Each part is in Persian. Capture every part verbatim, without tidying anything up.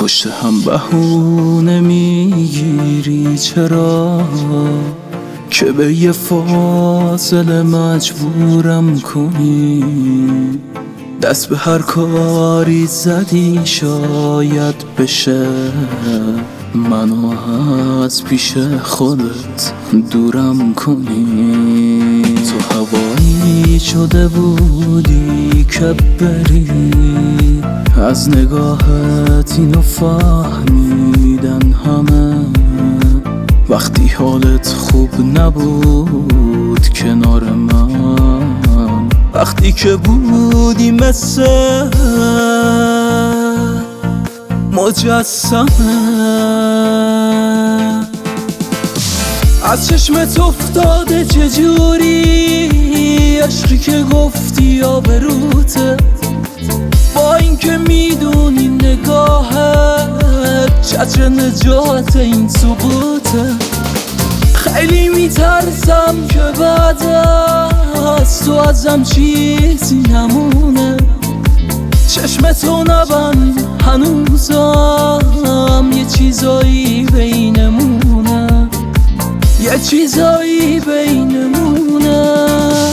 پشت هم بهونه میگیری چرا که به یه فاصله مجبورم کنی؟ دست به هر کاری زدی شاید بشه منو از پیش خودت دورم کنی. تو هوایی شده بودی که بری، از نگاهت اینو فهمیدن همه. وقتی حالت خوب نبود کنار من، وقتی که بودی مثل مجسمه، از چشمت افتاده چجوری عشقی که گفتی آبروته، با اینکه میدونی نگاهت چتر نجات این سقوطه. خیلی میترسم که بعد از تو ازم چیزی نمونه. چشمتو نبند هنوزم یه چیزایی بینمونه، یه چیزایی بینمونه.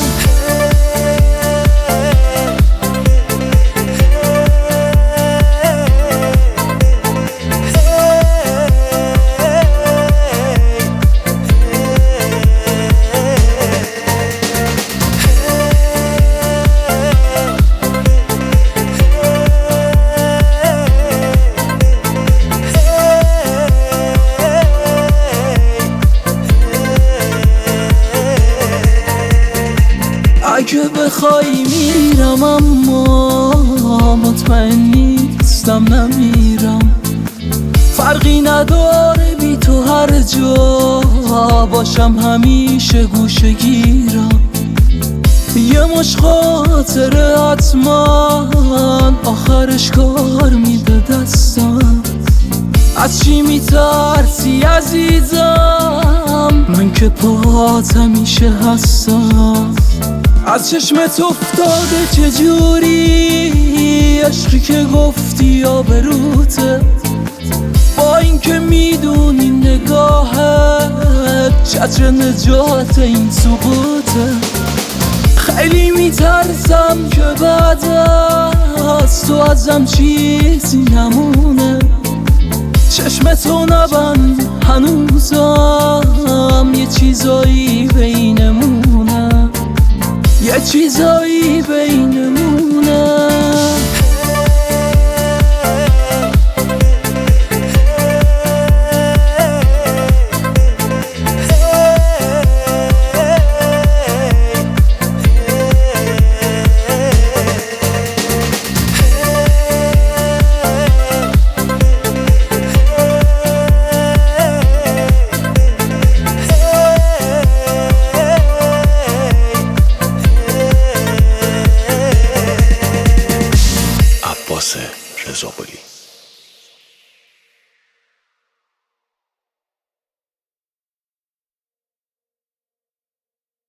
اگه بخوای میرم، اما مطمئن نیستم نمیرم. فرقی نداره بی تو هر جا باشم، همیشه گوشه گیرم. یه مش خاطره حتما آخرش کار میده دستم. از چی میترسی عزیزم؟ من که پات همیشه هستم. از چشمت افتاده چجوری عشقی که گفتی آبروته، با اینکه میدونی نگاهت چتر نجات این سقوطه. خیلی میترسم که بعد از تو ازم چیزی نمونه. چشمتو نبند هنوزم یه چیزایی بینمونه، یه چیزایی بینمونه. رضا قلی